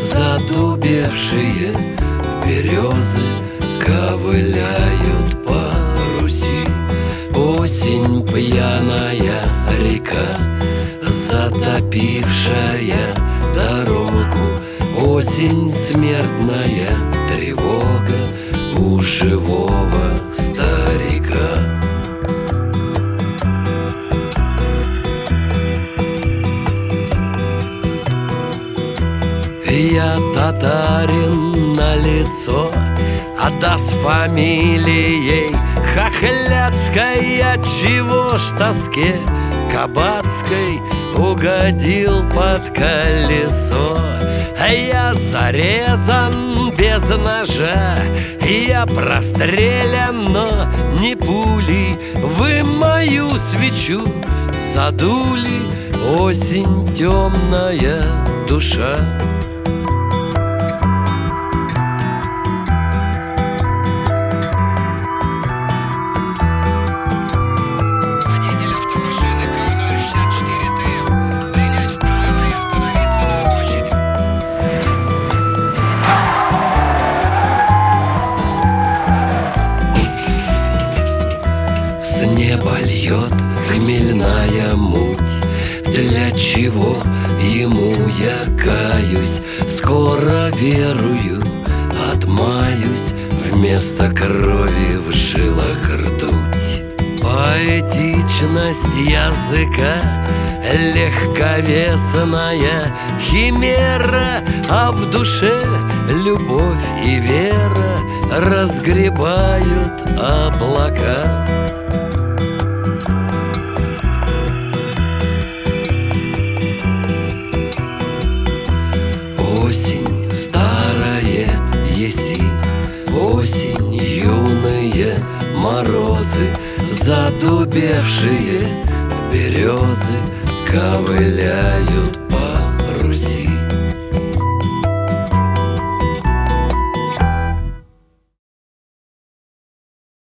задубевшие березы ковыляют по Руси. Осень пьяная река, затопившая дорогу. Осень смертная тревога у живого старика. Я татарин на лицо, а да с фамилией хохляцкой. Отчего ж тоске кабацкой угодил под колесо? Я зарезан без ножа, я прострелян, но не пулей. Вы мою свечу задули, осень темная душа. С неба льет хмельная муть. Для чего ему я каюсь? Скоро верую, отмаюсь. Вместо крови в жилах ртуть. Поэтичность языка, легковесная химера, а в душе любовь и вера разгребают облака. Осень старая еси, осень юные морозы, задубевшие березы ковыляют по Руси.